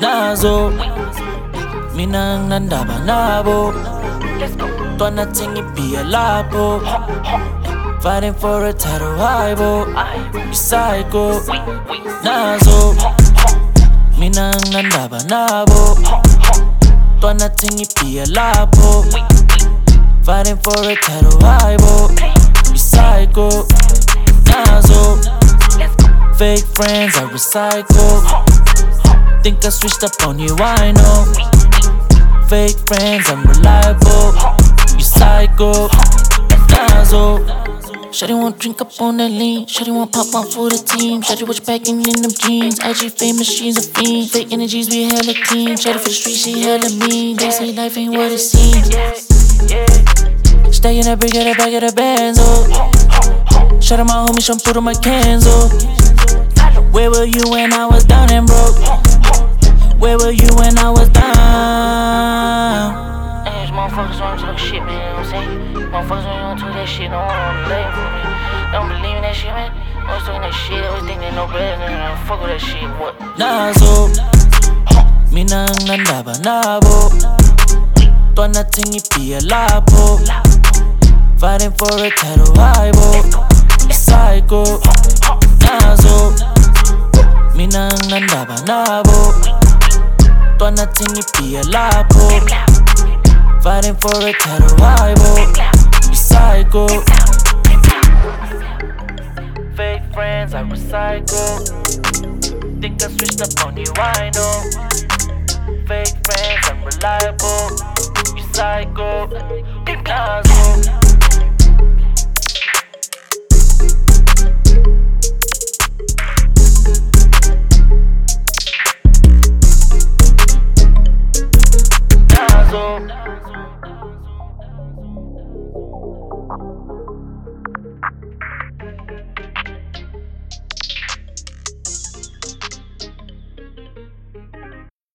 nazo mina nginandaba nabo Twana tingi pia lapo Fighting for a title high bo You psycho nazo mina nginandaba nabo Twana tingi pia lapo Fighting for a title high bo You psycho nazo Fake friends I recycle Think I switched up on you, I know Fake friends, I'm reliable You psycho nazo Shawty won't drink up on that lean Shawty won't pop out for the team Shawty watch packing in them jeans IG famous, she's a fiend Fake energies, we hella clean Shawty for the street, she hella mean They say life ain't what it seems Stay in that brick, at the back of the Benz, oh Shout out my homies, put on my cans, oh Where were you when I was down and broke? Where were you when I was down? Hey, these motherfuckers wanna talk shit, man, you know what I'm saying? Motherfuckers wanna talk that shit, don't wanna believe me. Don't believe in that shit, man. Always talking that shit, always think they know better than I fuck with that shit, what? Nazo mina nginandaba nabo Twana tingi pia lapo Fighting for a title high bo Psycho nazo mina nginandaba nabo Twana tingi pia lapo Fighting for a title high bo You psycho Fake friends I recycle Think I switched up on you, I know Fake friends I'm reliable You psycho nazo